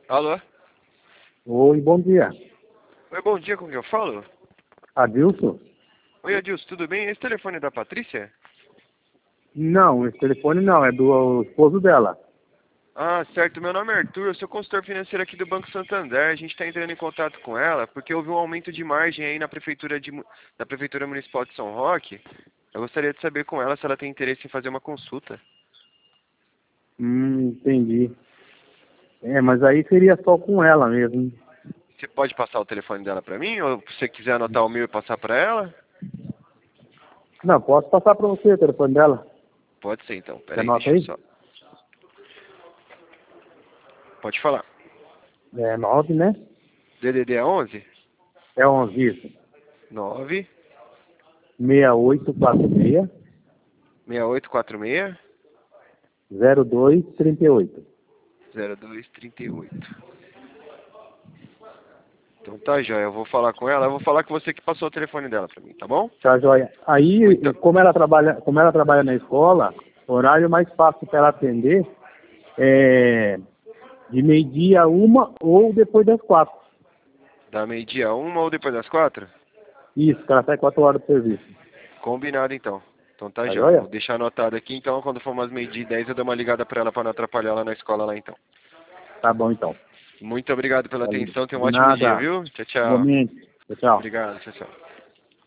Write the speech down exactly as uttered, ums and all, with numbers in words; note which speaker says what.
Speaker 1: Alô?
Speaker 2: Oi, bom dia.
Speaker 1: Oi, bom dia, com quem eu falo?
Speaker 2: Adilson?
Speaker 1: Oi, Adilson, tudo bem? Esse telefone é da Patrícia?
Speaker 2: Não, esse telefone não, é do esposo dela.
Speaker 1: Ah, certo. Meu nome é Arthur, eu sou consultor financeiro aqui do Banco Santander. A gente está entrando em contato com ela porque houve um aumento de margem aí na prefeitura, de, Mu- na prefeitura Municipal de São Roque. Eu gostaria de saber com ela se ela tem interesse em fazer uma consulta.
Speaker 2: Hum, entendi. É, mas aí seria só com ela mesmo.
Speaker 1: Você pode passar o telefone dela para mim? Ou se você quiser anotar o meu e passar para ela?
Speaker 2: Não, posso passar para você o telefone dela.
Speaker 1: Pode ser então.
Speaker 2: Você
Speaker 1: Pera aí,
Speaker 2: anota
Speaker 1: deixa eu
Speaker 2: aí?
Speaker 1: só. Pode falar.
Speaker 2: É nove, né?
Speaker 1: D D D é onze?
Speaker 2: É onze, isso.
Speaker 1: nove
Speaker 2: seis oito quatro seis,
Speaker 1: seis oito quatro seis
Speaker 2: zero dois três oito.
Speaker 1: zero dois três oito. Então tá, joia. Eu vou falar com ela. Eu vou falar com você que passou o telefone dela pra mim, tá bom?
Speaker 2: Tá, joia.
Speaker 1: Muito.
Speaker 2: Aí, como ela trabalha, como ela trabalha na escola, horário mais fácil para ela atender é de meio-dia a uma ou depois das quatro.
Speaker 1: Da meio-dia a uma ou depois das quatro?
Speaker 2: Isso, que ela sai quatro horas do serviço.
Speaker 1: Combinado então. Então tá,
Speaker 2: Tá
Speaker 1: joia.
Speaker 2: joia?
Speaker 1: Vou deixar anotado aqui. Então, quando for umas meio-dia e dez, eu dou uma ligada pra ela pra não atrapalhar ela na escola lá então.
Speaker 2: Tá bom, então.
Speaker 1: Muito obrigado pela
Speaker 2: Valeu.
Speaker 1: atenção. Tenha um
Speaker 2: De
Speaker 1: ótimo dia,
Speaker 2: nada.
Speaker 1: viu? Tchau, tchau.
Speaker 2: Igualmente. Tchau, tchau.
Speaker 1: Obrigado. Tchau, tchau.